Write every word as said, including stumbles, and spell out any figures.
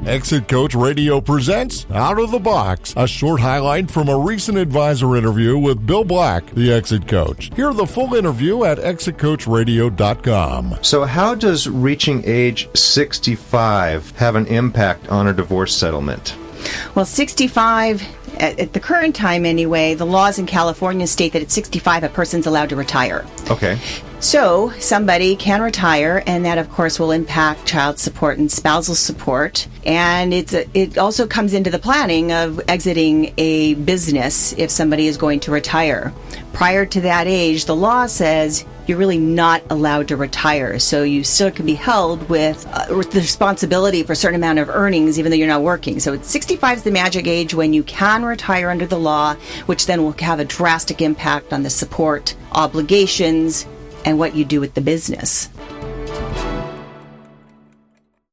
Exit Coach Radio presents Out of the Box, a short highlight from a recent advisor interview with Bill Black, the Exit Coach. Hear the full interview at exit coach radio dot com. So how does reaching age sixty-five have an impact on a divorce settlement? Well, sixty-five, at, at the current time anyway, the laws in California state that at sixty-five a person's allowed to retire. Okay. So somebody can retire, and that, of course, will impact child support and spousal support. And it's a, it also comes into the planning of exiting a business if somebody is going to retire. Prior to that age, the law says you're really not allowed to retire. So you still can be held with, uh, with the responsibility for a certain amount of earnings, even though you're not working. So it's sixty-five is the magic age when you can retire under the law, which then will have a drastic impact on the support, obligations, and what you do with the business.